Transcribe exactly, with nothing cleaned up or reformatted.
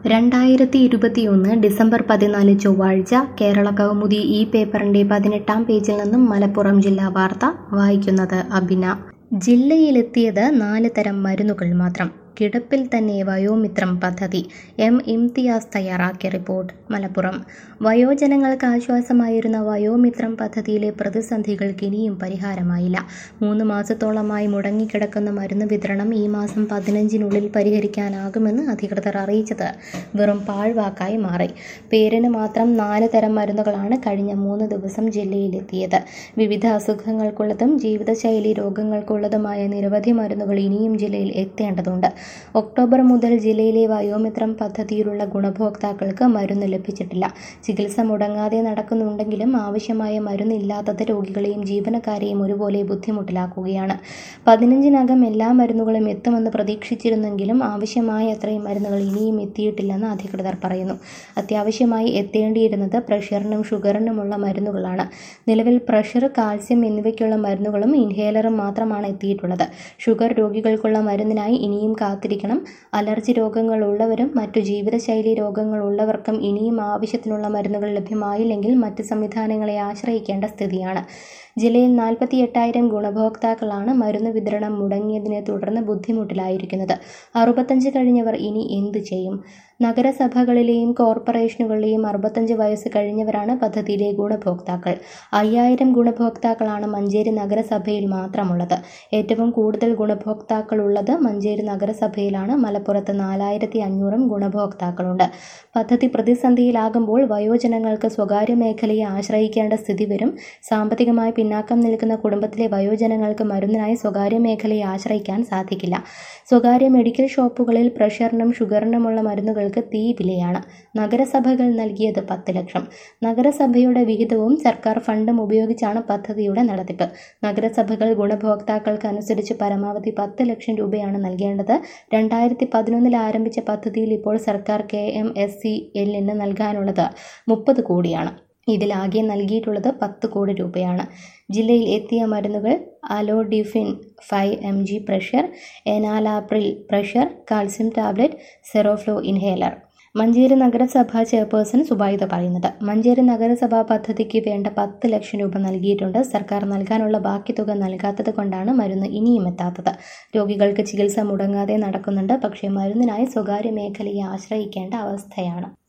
രണ്ടായിരത്തി ഇരുപത്തിയൊന്ന് ഡിസംബർ പതിനാല് ചൊവ്വാഴ്ച കേരള കൗമുദി ഈ പേപ്പറിന്റെ പതിനെട്ടാം പേജിൽ നിന്നും മലപ്പുറം ജില്ലാ വാർത്ത വായിക്കുന്നത് അബിന. ജില്ലയിലെത്തിയത് നാല് തരം മരുന്നുകൾ മാത്രം. കിടപ്പിൽ തന്നെ വയോമിത്രം പദ്ധതി. എം ഇംതിയാസ് തയ്യാറാക്കിയ റിപ്പോർട്ട്. മലപ്പുറം. വയോജനങ്ങൾക്ക് ആശ്വാസമായിരുന്ന വയോമിത്രം പദ്ധതിയിലെ പ്രതിസന്ധികൾക്ക് ഇനിയും പരിഹാരമായില്ല. മൂന്ന് മാസത്തോളമായി മുടങ്ങിക്കിടക്കുന്ന മരുന്ന് വിതരണം ഈ മാസം പതിനഞ്ചിനുള്ളിൽ പരിഹരിക്കാനാകുമെന്ന് അധികൃതർ അറിയിച്ചത് വെറും പാഴ്വാക്കായി മാറി. പേരിന് മാത്രം നാല് തരം മരുന്നുകളാണ് കഴിഞ്ഞ മൂന്ന് ദിവസം ജില്ലയിലെത്തിയത്. വിവിധ അസുഖങ്ങൾക്കുള്ളതും ജീവിതശൈലി രോഗങ്ങൾക്കുള്ളതുമായ നിരവധി മരുന്നുകൾ ഇനിയും ജില്ലയിൽ എത്തേണ്ടതുണ്ട്. ഒക്ടോബർ മുതൽ ജില്ലയിലെ വയോമിത്രം പദ്ധതിയിലുള്ള ഗുണഭോക്താക്കൾക്ക് മരുന്ന് ലഭിച്ചിട്ടില്ല. ചികിത്സ മുടങ്ങാതെ നടക്കുന്നുണ്ടെങ്കിലും ആവശ്യമായ മരുന്നില്ലാത്തത് രോഗികളെയും ജീവനക്കാരെയും ഒരുപോലെ ബുദ്ധിമുട്ടിലാക്കുകയാണ്. പതിനഞ്ചിനകം എല്ലാ മരുന്നുകളും എത്തുമെന്ന് പ്രതീക്ഷിച്ചിരുന്നെങ്കിലും ആവശ്യമായ അത്രയും മരുന്നുകൾ ഇനിയും എത്തിയിട്ടില്ലെന്ന് അധികൃതർ പറയുന്നു. അത്യാവശ്യമായി എത്തേണ്ടിയിരുന്നത് പ്രഷറിനും ഷുഗറിനുമുള്ള മരുന്നുകളാണ്. നിലവിൽ പ്രഷർ, കാൽസ്യം എന്നിവയ്ക്കുള്ള മരുന്നുകളും ഇൻഹേലറും മാത്രമാണ് എത്തിയിട്ടുള്ളത്. ഷുഗർ രോഗികൾക്കുള്ള മരുന്നിനായി ഇനിയും കാത്തിരിക്കണം. അലർജി രോഗങ്ങൾ ഉള്ളവരും മറ്റു ജീവിതശൈലി രോഗങ്ങൾ ഉള്ളവർക്കും ഇനിയും ആവശ്യത്തിനുള്ള മരുന്നുകൾ ലഭ്യമായില്ലെങ്കിൽ മറ്റ് സംവിധാനങ്ങളെ ആശ്രയിക്കേണ്ട സ്ഥിതിയാണ്. ജില്ലയിൽ നാൽപ്പത്തി എട്ടായിരം ഗുണഭോക്താക്കളാണ് മരുന്ന് വിതരണം മുടങ്ങിയതിനെ തുടർന്ന് ബുദ്ധിമുട്ടിലായിരിക്കുന്നത്. അറുപത്തഞ്ച് കഴിഞ്ഞവർ ഇനി എന്തു ചെയ്യും? നഗരസഭകളിലെയും കോർപ്പറേഷനുകളിലെയും അറുപത്തഞ്ച് വയസ്സ് കഴിഞ്ഞവരാണ് പദ്ധതിയിലെ ഗുണഭോക്താക്കൾ. അയ്യായിരം ഗുണഭോക്താക്കളാണ് മഞ്ചേരി നഗരസഭയിൽ മാത്രമുള്ളത്. ഏറ്റവും കൂടുതൽ ഗുണഭോക്താക്കളുള്ളത് മഞ്ചേരി നഗരസഭയിലാണ്. മലപ്പുറത്ത് നാലായിരത്തി അഞ്ഞൂറും ഗുണഭോക്താക്കളുണ്ട്. പദ്ധതി പ്രതിസന്ധിയിലാകുമ്പോൾ വയോജനങ്ങൾക്ക് സ്വകാര്യ മേഖലയെ ആശ്രയിക്കേണ്ട സ്ഥിതി വരും. സാമ്പത്തികമായി പിന്നാക്കം നിൽക്കുന്ന കുടുംബത്തിലെ വയോജനങ്ങൾക്ക് മരുന്നിനായി സ്വകാര്യ മേഖലയെ ആശ്രയിക്കാൻ സാധിക്കില്ല. സ്വകാര്യ മെഡിക്കൽ ഷോപ്പുകളിൽ പ്രഷറിനും ഷുഗറിനുമുള്ള മരുന്നുകൾക്ക് തീ വിലയാണ്. നഗരസഭകൾ നൽകിയത് പത്ത് ലക്ഷം. നഗരസഭയുടെ വിഹിതവും സർക്കാർ ഫണ്ടും ഉപയോഗിച്ചാണ് പദ്ധതിയുടെ നടത്തിപ്പ്. നഗരസഭകൾ ഗുണഭോക്താക്കൾക്ക് അനുസരിച്ച് പരമാവധി പത്ത് ലക്ഷം രൂപയാണ് നൽകേണ്ടത്. രണ്ടായിരത്തി പതിനൊന്നിൽ ആരംഭിച്ച പദ്ധതിയിൽ ഇപ്പോൾ സർക്കാർ കെ എം എസ് സി എല്ലിന് നൽകാനുള്ളത് മുപ്പത് കോടിയാണ്. ഇതിലാകെ നൽകിയിട്ടുള്ളത് പത്ത് കോടി രൂപയാണ്. ജില്ലയിൽ എത്തിയ മരുന്നുകൾ amlodipine five M G pressure, enalapril pressure, calcium tablet, seroflo inhaler. Manjeri നഗരസഭാ ചെയർപേഴ്സൺ സുബൈദ പറയുന്നത്. മഞ്ചേരി നഗരസഭാ പദ്ധതിക്ക് വേണ്ട പത്ത് ലക്ഷം രൂപ നൽകിയിട്ടുണ്ട്. സർക്കാർ നൽകാനുള്ള ബാക്കി തുക നൽകാത്തത് കൊണ്ടാണ് മരുന്ന് ഇനിയും എത്താത്തത്. രോഗികൾക്ക് ചികിത്സ മുടങ്ങാതെ നടക്കുന്നുണ്ട്. പക്ഷേ മരുന്നിനായി സ്വകാര്യ മേഖലയെ ആശ്രയിക്കേണ്ട അവസ്ഥയാണ്.